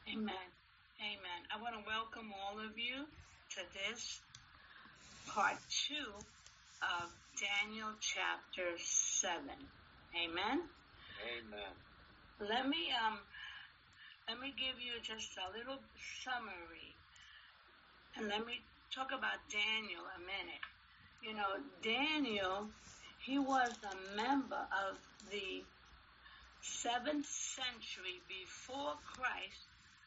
Amen. Amen. I want to welcome all of you to this part 2 of Daniel chapter 7. Amen. Amen. Let me give you just a little summary, and let me talk about Daniel a minute. You know, Daniel, he was a member of the 7th century before Christ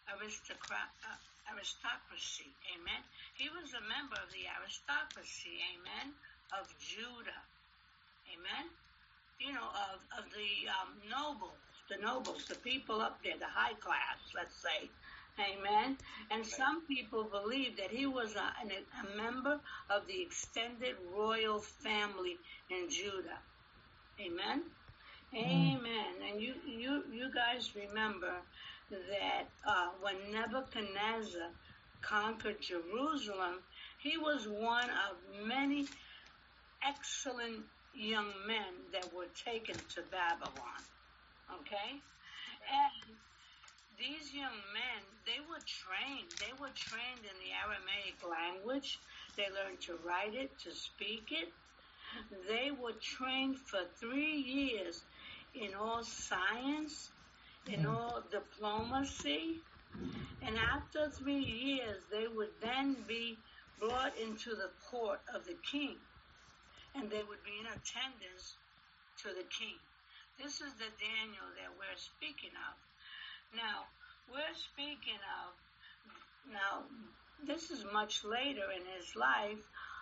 aristocracy. Amen. He was a member of the aristocracy. Amen. Of Judah. Amen. You know, of the nobles, the people up there, the high class, let's say. Amen. And some people believe that he was a member of the extended royal family in Judah. Amen. Amen. And you guys remember that when Nebuchadnezzar conquered Jerusalem, he was one of many excellent young men that were taken to Babylon. Okay? And these young men, they were trained. They were trained in the Aramaic language. They learned to write it, to speak it. They were trained for 3 years in all science, in all diplomacy. And after 3 years, they would then be brought into the court of the king. And they would be in attendance to the king. This is the Daniel that we're speaking of. Now, this is much later in his life,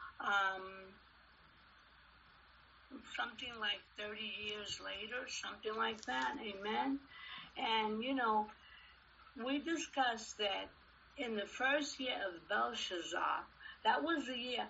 something like 30 years later, something like that, amen? And, you know, we discussed that in the first year of Belshazzar, that was the year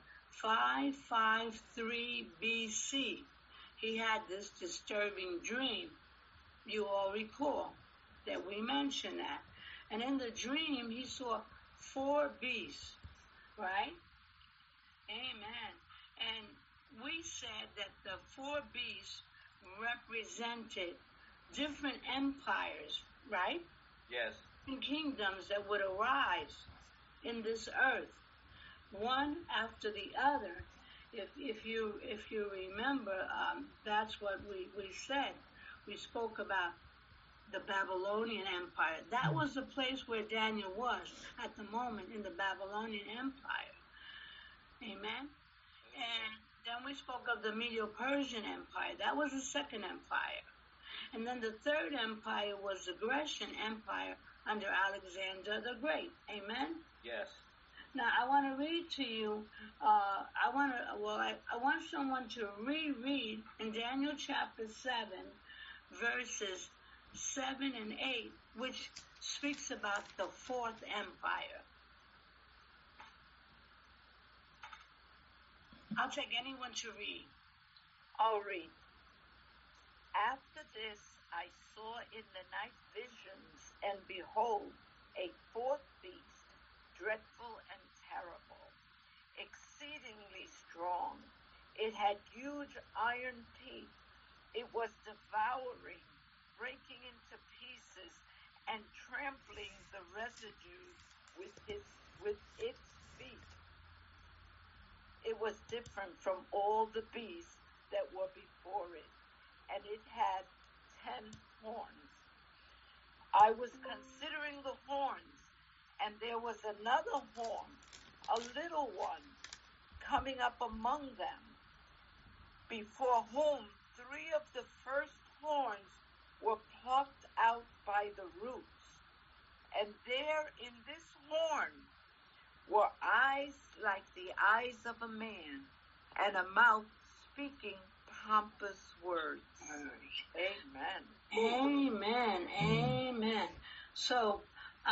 553 BC, he had this disturbing dream. You all recall that we mentioned that. And in the dream, he saw 4 beasts, right? Amen. And we said that the 4 beasts represented different empires, right? Yes. And kingdoms that would arise in this earth, one after the other. If you remember, that's what we said. We spoke about the Babylonian Empire. That was the place where Daniel was at the moment, in the Babylonian Empire. Amen. And then we spoke of the Medo-Persian Empire. That was the second empire. And then the third empire was the Grecian Empire under Alexander the Great. Amen? Yes. Now, I want to read to you, I want someone to reread in Daniel chapter 7, verses 7 and 8, which speaks about the fourth empire. I'll take anyone to read. I'll read. After this, I saw in the night visions, and behold, a 4th beast, dreadful and terrible, exceedingly strong. It had huge iron teeth. It was devouring, breaking into pieces, and trampling the residue with its feet. It was different from all the beasts that were before it, and it had 10 horns. I was considering the horns, and there was another horn, a little one, coming up among them, before whom 3 of the first horns were plucked out by the roots. And there in this horn were eyes like the eyes of a man, and a mouth speaking pompous words. Amen. Amen. Amen. So,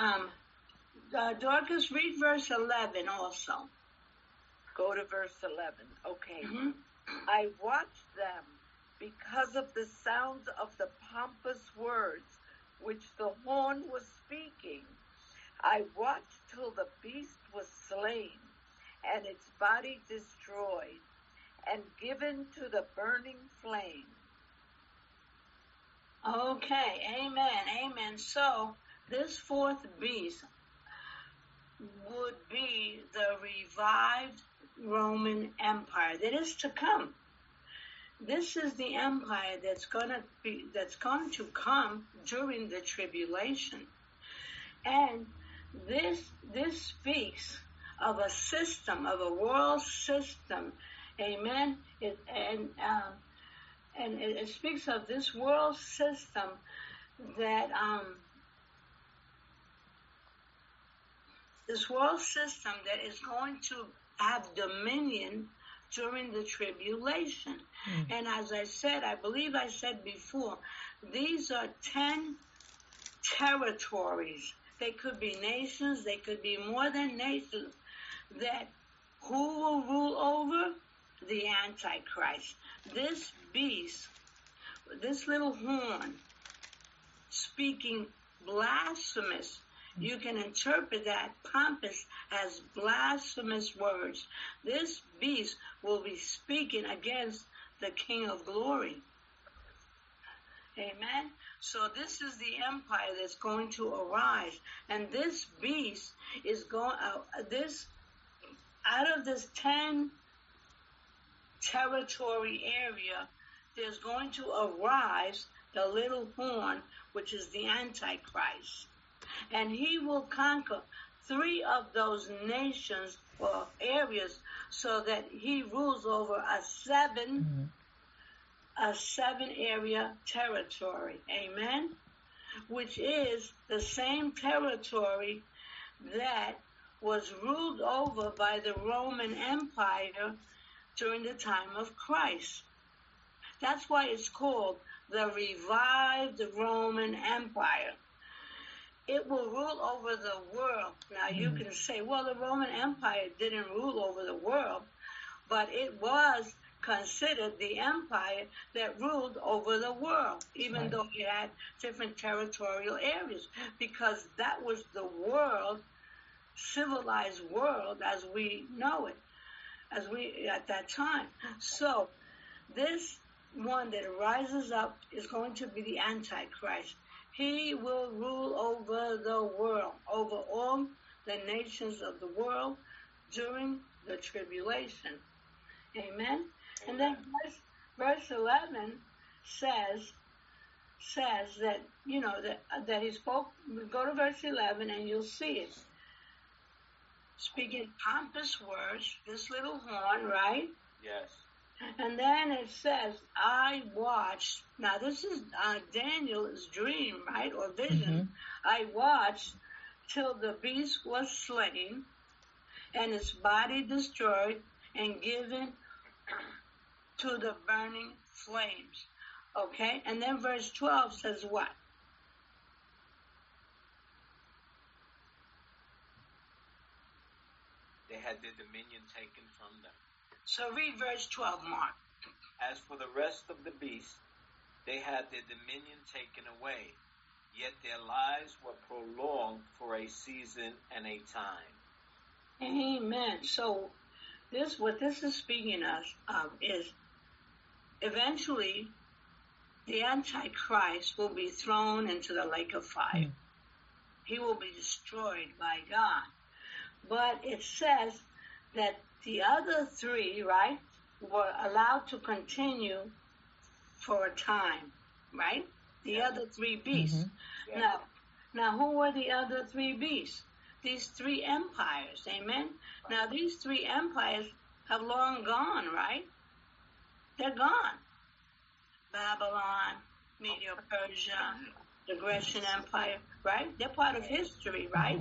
Dorcas, read verse 11 also. Go to verse 11. Okay. Mm-hmm. I watched them because of the sound of the pompous words which the horn was speaking. I watched till the beast was slain, and its body destroyed, and given to the burning flame. Okay, amen, amen. So, This fourth beast would be the revived Roman Empire that is to come. This is the empire that's going to come during the tribulation. And this speaks of a system, of a world system. Amen. And it speaks of this world system that is going to have dominion during the tribulation. And as I said, I believe I said before, these are 10 territories. They could be nations, they could be more than nations, that who will rule over? The Antichrist. This beast, this little horn, speaking blasphemous. You can interpret that pompous as blasphemous words. This beast will be speaking against the King of Glory. Amen. So this is the empire that's going to arise, and this beast is going out of this 10 territory area. There's going to arise the little horn, which is the Antichrist, and he will conquer 3 of those nations or areas, so that he rules over a 7 area territory. Amen. Which is the same territory that was ruled over by the Roman Empire during the time of Christ. That's why it's called the revived Roman Empire. It will rule over the world. Now you can say, well, the Roman Empire didn't rule over the world, but it was considered the empire that ruled over the world, even though it had different territorial areas, because that was the world, civilized world as we know it, at that time. So this one that rises up is going to be the Antichrist. He will rule over the world, over all the nations of the world during the tribulation. Amen. And then verse 11 says that, you know, that he spoke. Go to verse 11 and you'll see it. Speaking pompous words, this little horn, right? Yes. And then it says, I watched. Now this is Daniel's dream, right, or vision. I watched till the beast was slain and its body destroyed and given to the burning flames. Okay? And then verse 12 says what? They had their dominion taken from them. So read verse 12, Mark. As for the rest of the beasts, they had their dominion taken away, yet their lives were prolonged for a season and a time. Amen. So what this is speaking of is eventually the Antichrist will be thrown into the lake of fire. He will be destroyed by God. But it says that the other 3, right, were allowed to continue for a time, right? The other 3 beasts. Now, who were the other 3 beasts? These 3 empires, amen? Now, these 3 empires have long gone, right? They're gone. Babylon, Medo-Persia, the Grecian Empire, right? They're part of history, right?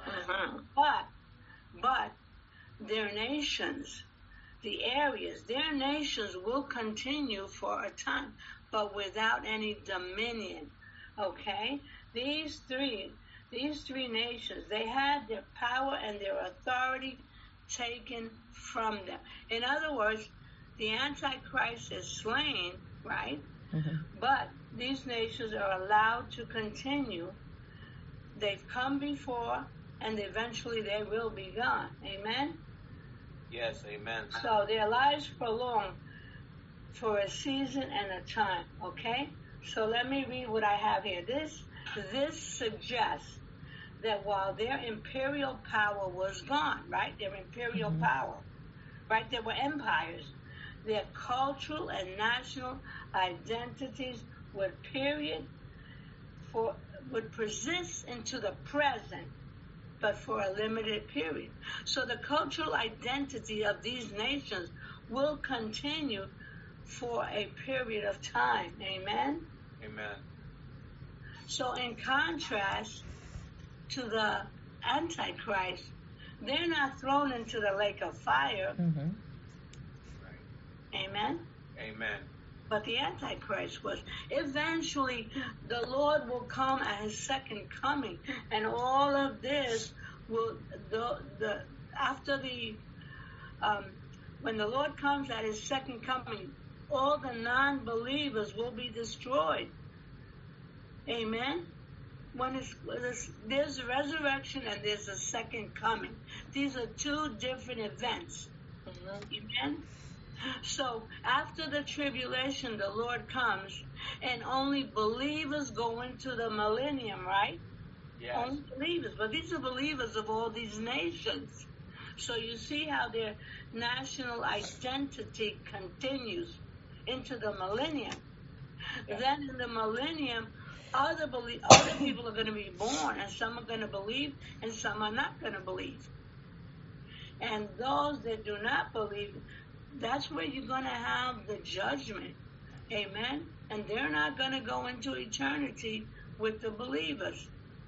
But their nations, the areas, their nations will continue for a time, but without any dominion, okay? These three nations, they had their power and their authority taken from them. In other words, the Antichrist is slain, right? But these nations are allowed to continue. They've come before, and eventually they will be gone. Amen? Yes, amen. So their lives prolonged for a season and a time, okay? So let me read what I have here. This suggests that while their imperial power was gone, right? Their imperial power, right? They were empires. Their cultural and national identities would persist into the present, but for a limited period. So the cultural identity of these nations will continue for a period of time. Amen? Amen. So in contrast to the Antichrist, they're not thrown into the lake of fire. Right. Amen? Amen. But the Antichrist was. Eventually, the Lord will come at his second coming, and all of this will, when the Lord comes at his second coming, all the non-believers will be destroyed. Amen? There's a resurrection and there's a second coming. These are two different events. Amen? So after the tribulation, the Lord comes, and only believers go into the millennium, right? Yes. Only believers. But these are believers of all these nations. So you see how their national identity continues into the millennium. Yes. Then in the millennium, other people are going to be born, and some are going to believe, and some are not going to believe. And those that do not believe, that's where you're going to have the judgment. Amen? And they're not going to go into eternity with the believers.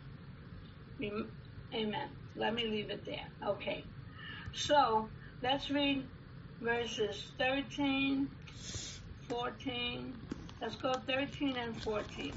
Amen. Let me leave it there. Okay. So, let's read verses 13, 14. Let's go 13 and 14.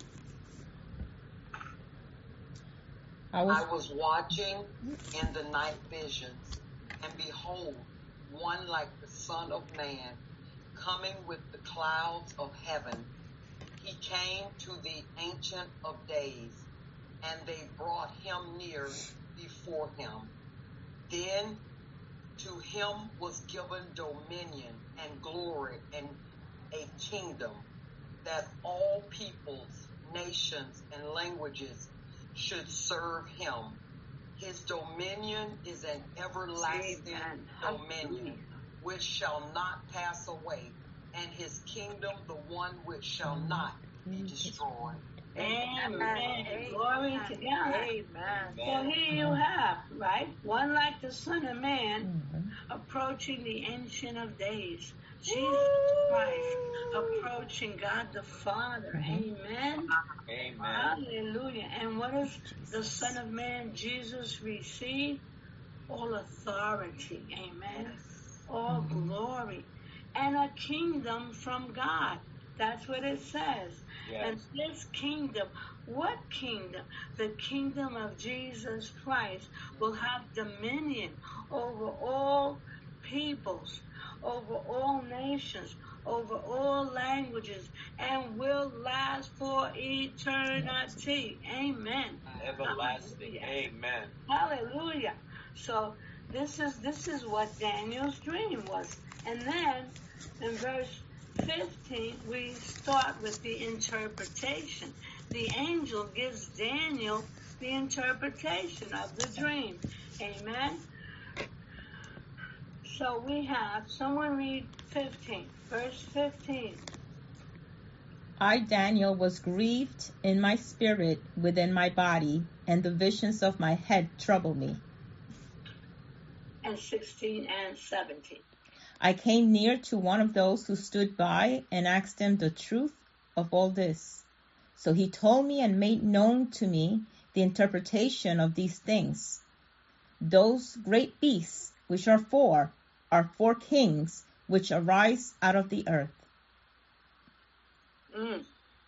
I was watching in the night visions, and behold, one like the Son of Man, coming with the clouds of heaven. He came to the Ancient of Days, and they brought him near before him. Then to him was given dominion and glory and a kingdom, that all peoples, nations, and languages should serve him. His dominion is an everlasting dominion, which shall not pass away, and his kingdom the one which shall not be destroyed. Amen. Glory to God. Amen. So here you have, right? One like the Son of Man approaching the Ancient of Days. Jesus Christ approaching God the Father. Amen. Amen. Hallelujah. And what does the Son of Man, Jesus, receive? All authority. Amen. All glory. And a kingdom from God. That's what it says. Yes. And this kingdom, what kingdom? The kingdom of Jesus Christ will have dominion over all peoples, over all nations, over all languages, and will last for eternity. Amen. Everlasting. Hallelujah. Amen. Hallelujah. So this is what Daniel's dream was. And then in verse 15, we start with the interpretation. The angel gives Daniel the interpretation of the dream. Amen. So we have, someone read 15, verse 15. I, Daniel, was grieved in my spirit within my body, and the visions of my head troubled me. And 16 and 17. I came near to one of those who stood by and asked him the truth of all this. So he told me and made known to me the interpretation of these things. Those great beasts, which are four kings, which arise out of the earth. And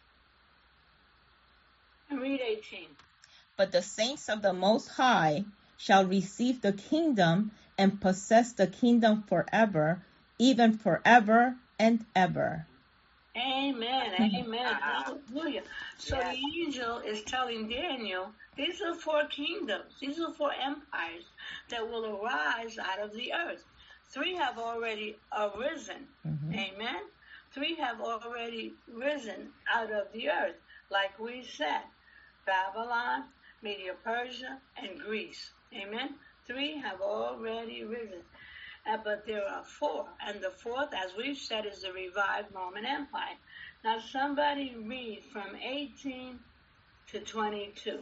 read 18. But the saints of the Most High shall receive the kingdom and possess the kingdom forever, even forever and ever. Amen. Amen. Hallelujah. So the angel is telling Daniel, these are four kingdoms. These are four empires that will arise out of the earth. 3 have already arisen. Amen. 3 have already risen out of the earth. Like we said, Babylon, Media Persia, and Greece. Amen? 3 have already risen. But there are 4. And the 4th, as we've said, is the revived Roman Empire. Now somebody read from 18 to 22.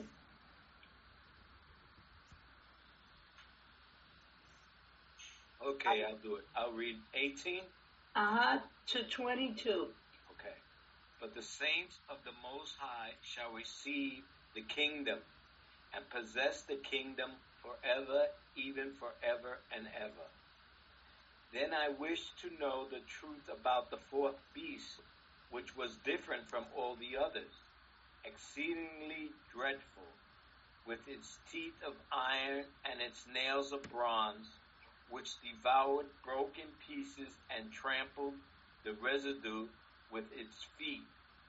Okay, I'll do it. I'll read 18. To 22. Okay. But the saints of the Most High shall receive the kingdom and possess the kingdom forever, even forever and ever. Then I wished to know the truth about the 4th beast, which was different from all the others, exceedingly dreadful, with its teeth of iron and its nails of bronze, which devoured, broke in pieces, and trampled the residue with its feet.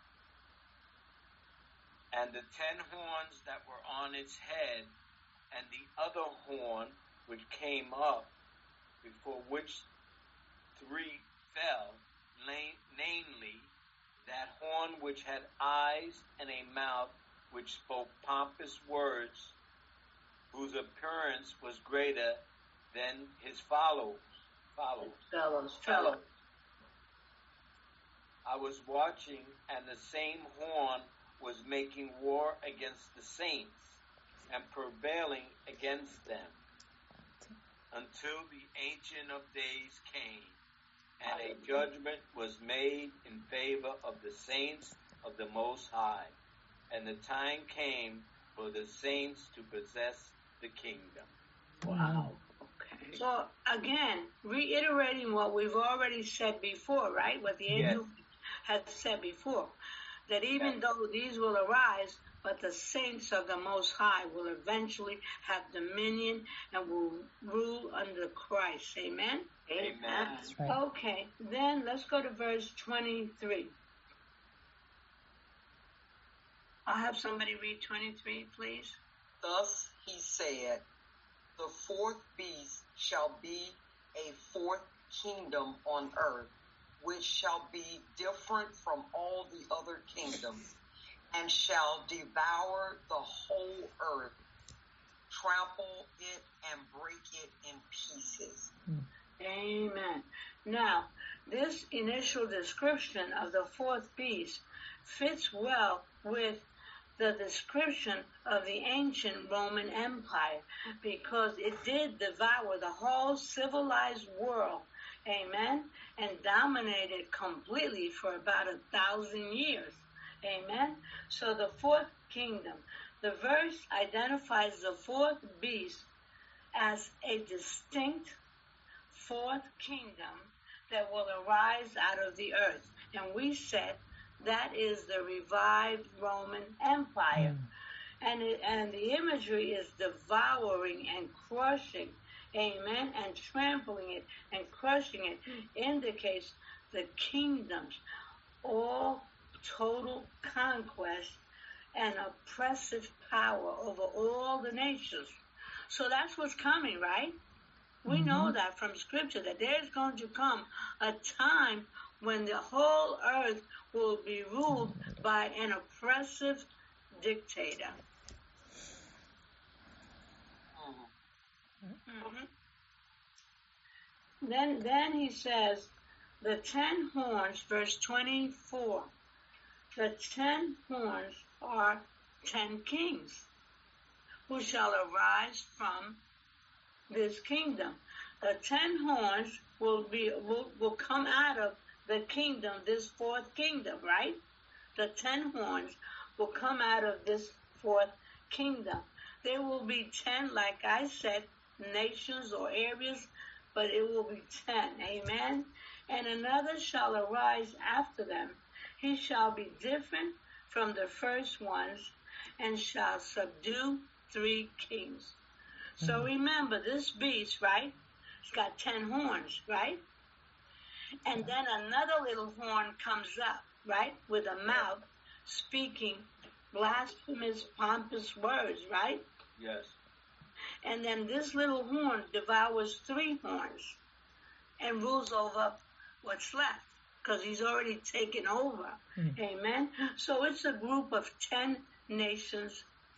And the 10 horns that were on its head, and the other horn which came up, before which 3 fell, namely, that horn which had eyes and a mouth, which spoke pompous words, whose appearance was greater than his fellows. I was watching, and the same horn was making war against the saints, and prevailing against them, until the Ancient of Days came, and a judgment was made in favor of the saints of the Most High, and the time came for the saints to possess the kingdom. Wow. Okay. So again, reiterating what we've already said before, right? What the angel had said before, that even though these will arise, but the saints of the Most High will eventually have dominion and will rule under Christ. Amen? Amen. That's right. Okay, then let's go to verse 23. I'll have somebody read 23, please. Thus he said, the 4th beast shall be a 4th kingdom on earth, which shall be different from all the other kingdoms, and shall devour the whole earth, trample it, and break it in pieces. Amen. Now, this initial description of the 4th beast fits well with the description of the ancient Roman Empire, because it did devour the whole civilized world, amen, and dominated completely for about 1,000 years, amen. So the 4th kingdom, the verse identifies the 4th beast as a distinct 4th kingdom that will arise out of the earth, and we said that is the revived Roman Empire. And the imagery is devouring and crushing, amen, and trampling it and crushing it indicates the kingdoms, all total conquest and oppressive power over all the nations. So that's what's coming, right? We know that from Scripture, that there's going to come a time when the whole earth will be ruled by an oppressive dictator. Then he says, the 10 horns, verse 24, the 10 horns are 10 kings who shall arise from this kingdom. The 10 horns will come out of the kingdom, this 4th kingdom, right? The 10 horns will come out of this 4th kingdom. There will be 10, like I said, nations or areas, but it will be 10, amen? And another shall arise after them. He shall be different from the first ones, and shall subdue 3 kings. So remember, this beast, right? It's got 10 horns, right? And then another little horn comes up, right? With a mouth speaking blasphemous, pompous words, right? Yes. And then this little horn devours 3 horns and rules over what's left, because he's already taken over. Amen? So it's a group of 10 nations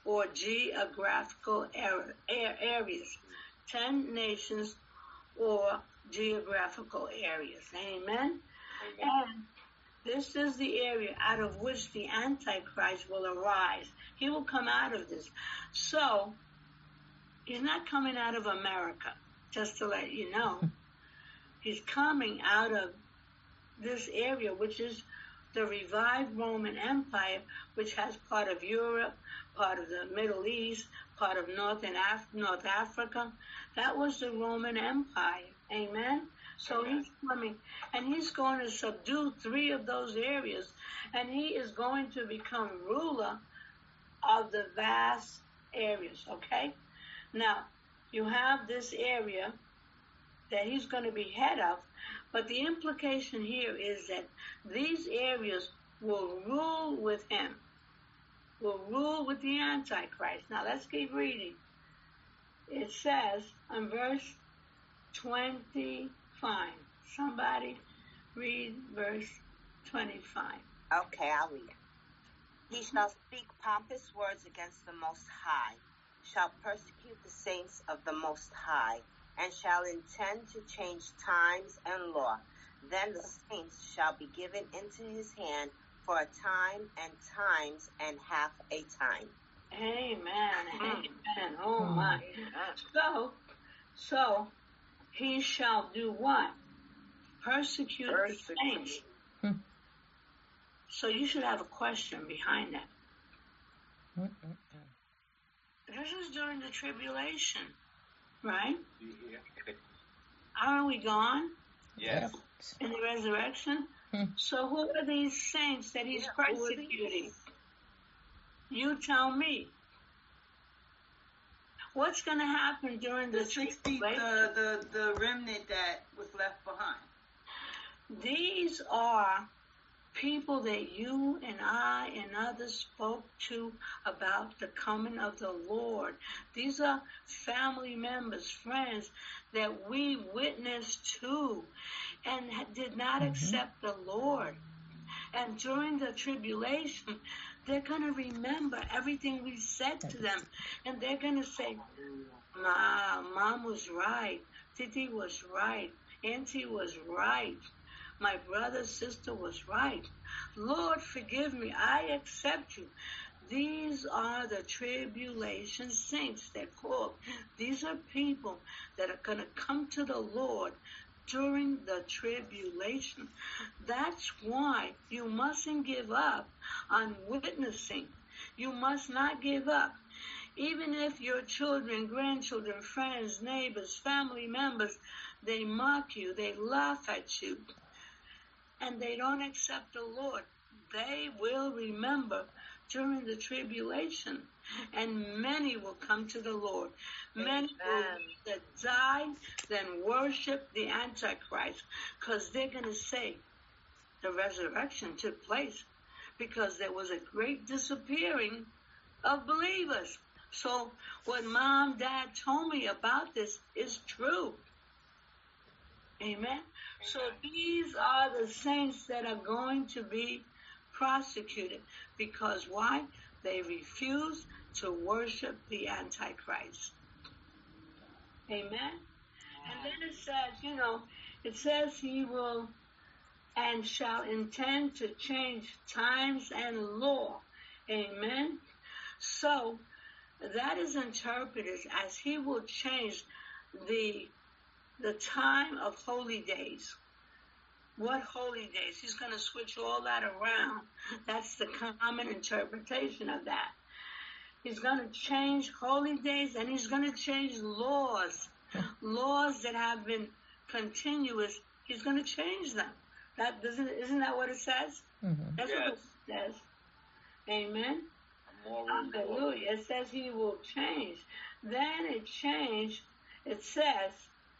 or geographical areas. 10 nations or geographical areas. Amen? And this is the area out of which the Antichrist will arise. He will come out of this. So, he's not coming out of America, just to let you know. He's coming out of this area, which is the revived Roman Empire, which has part of Europe, part of the Middle East, part of North Africa. That was the Roman Empire. Amen? So he's coming, and he's going to subdue 3 of those areas, and he is going to become ruler of the vast areas, okay? Now, you have this area that he's going to be head of, but the implication here is that these areas will rule with him, will rule with the Antichrist. Now, let's keep reading. It says in verse 25. Somebody read verse 25. Okay, I'll read it. He shall speak pompous words against the Most High, shall persecute the saints of the Most High, and shall intend to change times and law. Then the saints shall be given into his hand for a time and times and half a time. Amen. Amen. Oh my. So he shall do what? Persecute the saints. So you should have a question behind that. This is during the tribulation, right? Aren't we gone? Yes. In the resurrection? So who are these saints that he's persecuting? You tell me. What's going to happen during the 60, the remnant that was left behind? These are people that you and I and others spoke to about the coming of the Lord. These are family members, friends that we witnessed to and did not accept the Lord. And during the tribulation, they're going to remember everything we said to them. And they're going to say, Mom was right. Titi was right. Auntie was right. My brother, sister was right. Lord, forgive me. I accept you. These are the tribulation saints, they're called. These are people that are going to come to the Lord during the tribulation. That's why you mustn't give up on witnessing. You must not give up. Even if your children, grandchildren, friends, neighbors, family members, they mock you, they laugh at you, and they don't accept the Lord, they will remember during the tribulation, and many will come to the Lord. Many will either die than worship the Antichrist, because they're going to say the resurrection took place because there was a great disappearing of believers. So what Mom, Dad told me about this is true. Amen. So these are the saints that are going to be prosecuted. Because why? They refuse to worship the Antichrist. Amen. And then it says, it says he will and shall intend to change times and law. Amen. So that is interpreted as he will change the time of holy days. What holy days? He's going to switch all that around. That's the common interpretation of that. He's going to change holy days, and he's going to change laws. Laws that have been continuous, he's going to change them. Isn't that what it says? Mm-hmm. That's what it says. Amen. Hallelujah. It says he will change. Then it says,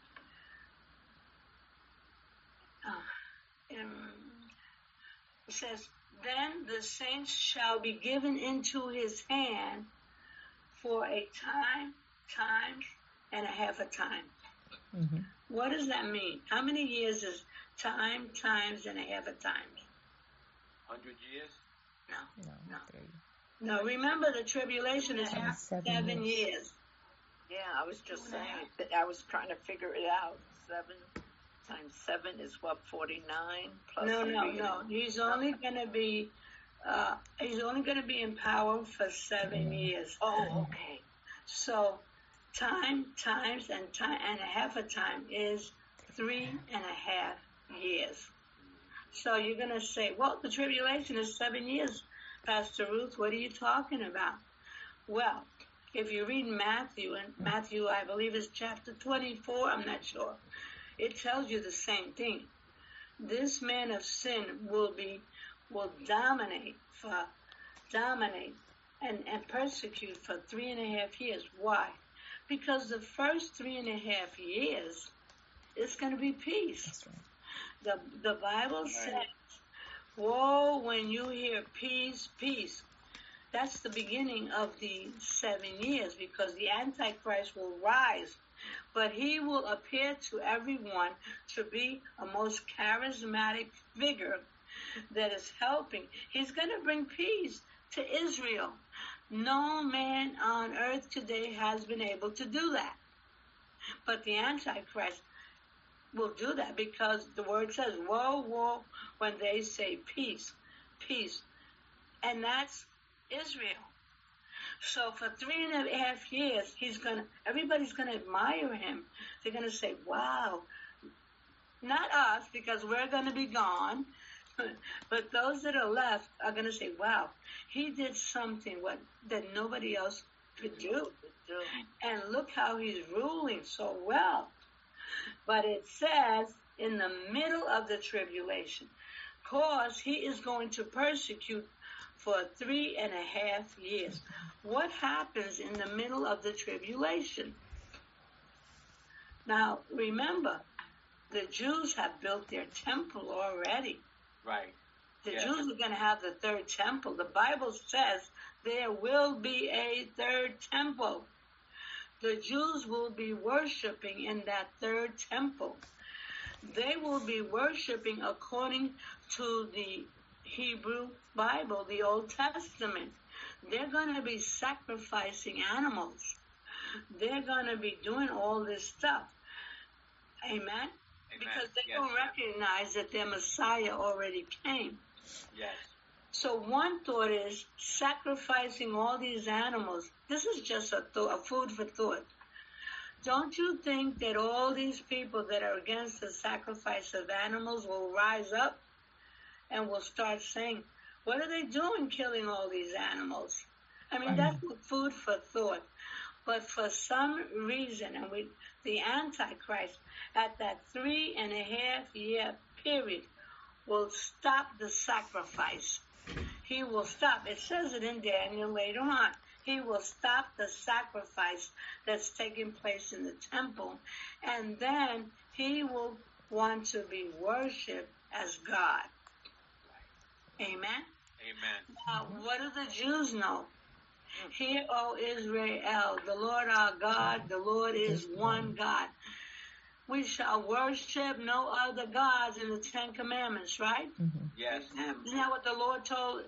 then the saints shall be given into his hand for a time, times, and a half a time. Mm-hmm. What does that mean? How many years is time, times, and a half a time? 100 years? No. Now remember, the tribulation is 7 years. Yeah, I was just saying that I was trying to figure it out. 7 times 7 is what, 49? Plus No. He's only going to be in power for 7 years. Oh, okay. So time times and a half a time is 3.5 years. So you're going to say, well, the tribulation is 7 years, Pastor Ruth. What are you talking about? Well, if you read Matthew, and Matthew, I believe, is chapter 24, I'm not sure, it tells you the same thing. This man of sin will dominate and persecute for 3.5 years. Why? Because the first 3.5 years is going to be peace. That's right. The Bible says, woe when you hear peace, peace. That's the beginning of the 7 years, because the Antichrist will rise, but he will appear to everyone to be a most charismatic figure that is helping. He's going to bring peace to Israel. No man on earth today has been able to do that. But the Antichrist will do that, because the word says, woe, woe, when they say peace, peace. And that's Israel. So for 3.5 years, everybody's going to admire him. They're going to say, wow, not us, because we're going to be gone, but those that are left are going to say, wow, he did something that nobody else could do. And look how he's ruling so well. But it says in the middle of the tribulation, because he is going to persecute for 3.5 years. What happens in the middle of the tribulation? Now, remember, the Jews have built their temple already. Right. The Jews are going to have the third temple. The Bible says there will be a third temple. The Jews will be worshiping in that third temple. They will be worshiping according to the Hebrew Bible, the Old Testament. They're going to be sacrificing animals. They're going to be doing all this stuff. Amen? Because they don't recognize that their Messiah already came. Yes. So one thought is sacrificing all these animals. This is just a food for thought. Don't you think that all these people that are against the sacrifice of animals will rise up and will start saying, what are they doing killing all these animals? I mean, that's food for thought. But for some reason, the Antichrist at that 3.5 year period will stop the sacrifice. He will stop. It says it in Daniel later on. He will stop the sacrifice that's taking place in the temple, and then he will want to be worshipped as God. Amen? Amen. Now, what do the Jews know? Hear, O Israel, the Lord our God, the Lord is one God. We shall worship no other gods in the Ten Commandments, right? Mm-hmm. Yes. Isn't that what the Lord told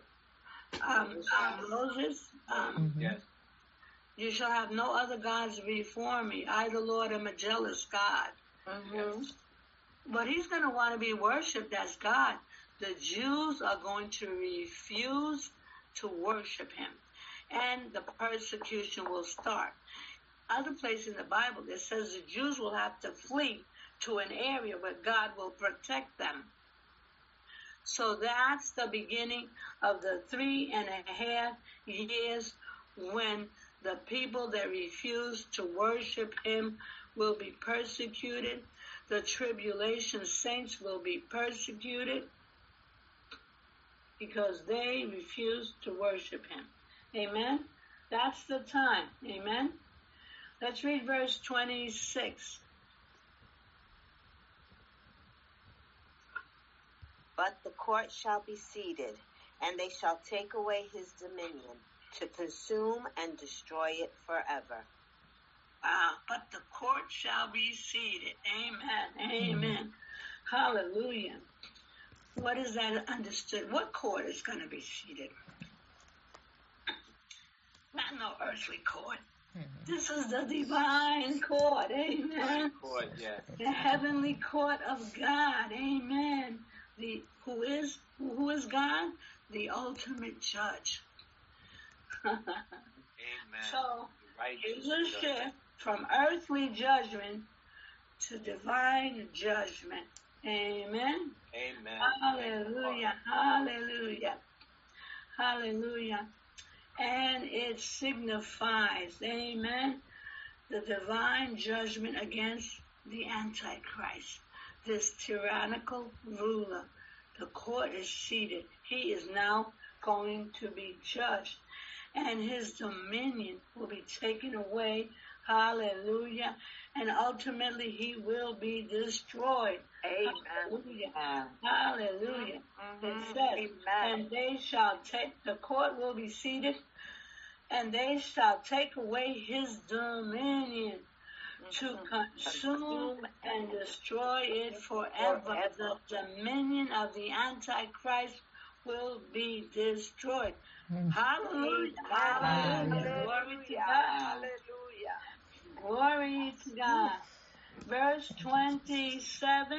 Moses? Yes. You shall have no other gods before me. I, the Lord, am a jealous God. Yes. But he's going to want to be worshipped as God. The Jews are going to refuse to worship him, and the persecution will start. Other place in the Bible, it says the Jews will have to flee to an area where God will protect them. So that's the beginning of the 3.5 years when the people that refuse to worship him will be persecuted. The tribulation saints will be persecuted because they refuse to worship him. Amen? That's the time. Amen? Let's read verse 26. But the court shall be seated, and they shall take away his dominion, to consume and destroy it forever. But the court shall be seated. Amen. Amen. Hallelujah. What is that understood? What court is going to be seated? no earthly court. This is the divine court. Amen. Court, yes. The heavenly court of God. Amen. Who is God? The ultimate judge. Amen. So Righteous here's a judge. shift from earthly judgment to divine judgment. Amen. Amen. Hallelujah. Hallelujah. Hallelujah. And it signifies, amen, the divine judgment against the Antichrist, this tyrannical ruler. The court is seated. He is now going to be judged, and his dominion will be taken away. Hallelujah. And ultimately he will be destroyed. Amen. Hallelujah. Hallelujah. It says, Amen. and they shall the court will be seated, and they shall take away his dominion to consume and destroy it forever. The dominion of the Antichrist will be destroyed. Hallelujah. Hallelujah. Glory to God. Hallelujah. Glory to God. Verse 27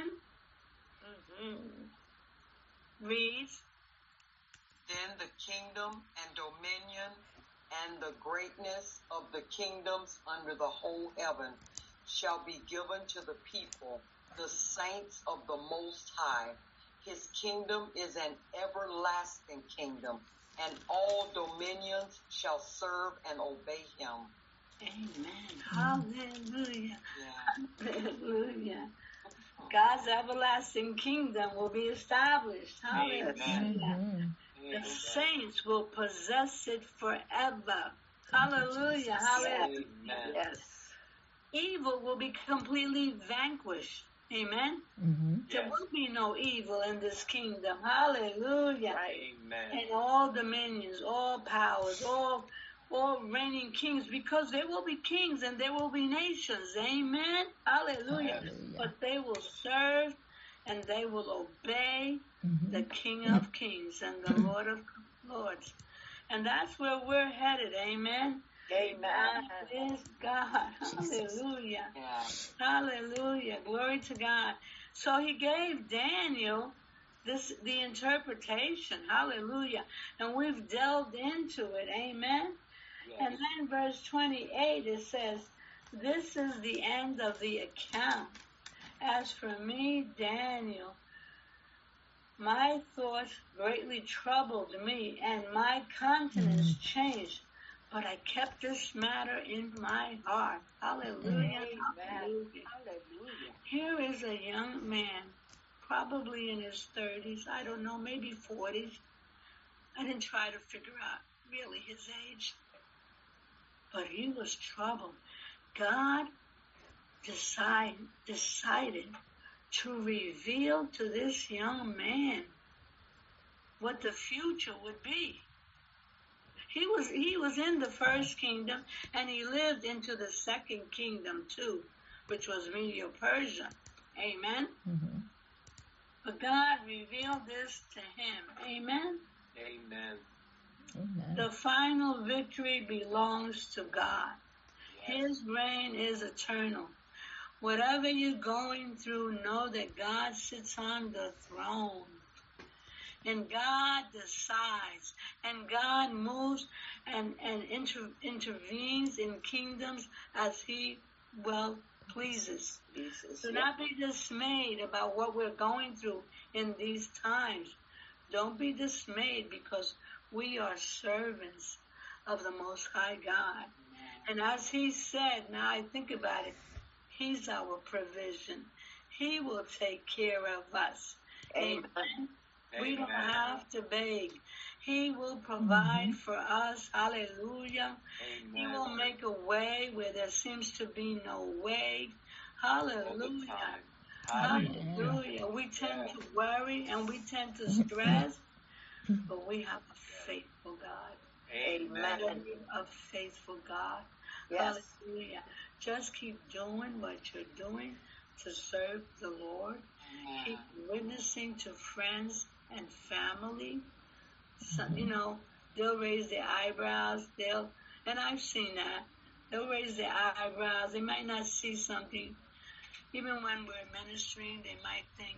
reads, Then the kingdom and dominion and the greatness of the kingdoms under the whole heaven shall be given to the people, the saints of the Most High. His kingdom is an everlasting kingdom, and all dominions shall serve and obey him. Amen. Hallelujah. Hallelujah. God's everlasting kingdom will be established. Hallelujah. Amen. The saints will possess it forever. Hallelujah. Hallelujah. Amen. Yes. Evil will be completely vanquished. Amen. There will be no evil in this kingdom. Hallelujah. Right. Amen. And all dominions, all powers, all reigning kings, because there will be kings and there will be nations. Amen. Hallelujah. But they will serve and they will obey the King of Kings and the Lord of Lords. And that's where we're headed. Amen. Amen. Praise God. Hallelujah. Hallelujah. Glory to God. So he gave Daniel the interpretation. Hallelujah. And we've delved into it. Amen. Yes. And then verse 28, it says, this is the end of the account. As for me, Daniel, my thoughts greatly troubled me, and my countenance changed. But I kept this matter in my heart. Hallelujah. Hallelujah. Hallelujah. Here is a young man, probably in his 30s, I don't know, maybe 40s. I didn't try to figure out really his age. But he was troubled. God decided to reveal to this young man what the future would be. He was in the first kingdom, and he lived into the second kingdom too, which was Medo-Persia. Amen. But God revealed this to him. Amen. Amen. The final victory belongs to God. Yes. His reign is eternal. Whatever you're going through, know that God sits on the throne. And God decides. And God moves and intervenes in kingdoms as he well pleases. Do not be dismayed about what we're going through in these times. Don't be dismayed, because we are servants of the Most High God. And as he said, now I think about it, he's our provision. He will take care of us. Amen. We don't have to beg. He will provide for us. Hallelujah. Amen. He will make a way where there seems to be no way. Hallelujah. Hallelujah. We tend to worry and we tend to stress, but we have a faithful God. Amen. A faithful God. Yes. Hallelujah. Just keep doing what you're doing to serve the Lord. Keep witnessing to friends and family. So, they'll raise their eyebrows. They'll And I've seen that. They'll raise their eyebrows. They might not see something. Even when we're ministering, they might think,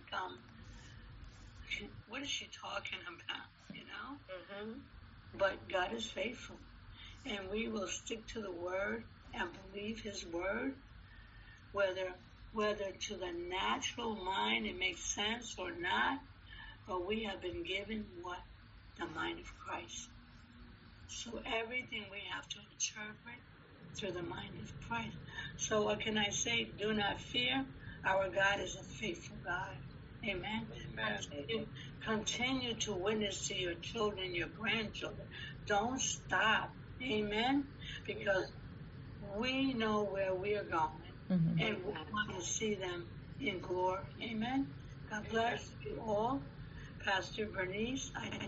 what is she talking about, you know? Mm-hmm. But God is faithful. And we will stick to the Word and believe His Word, whether to the natural mind it makes sense or not, but we have been given what? The mind of Christ. So everything we have to interpret through the mind of Christ. So what can I say? Do not fear. Our God is a faithful God. Amen. Amen. Continue to witness to your children, your grandchildren. Don't stop. Amen. Because we know where we're going. Mm-hmm. And we want to see them in glory. Amen. God bless you all. Pastor Bernice, I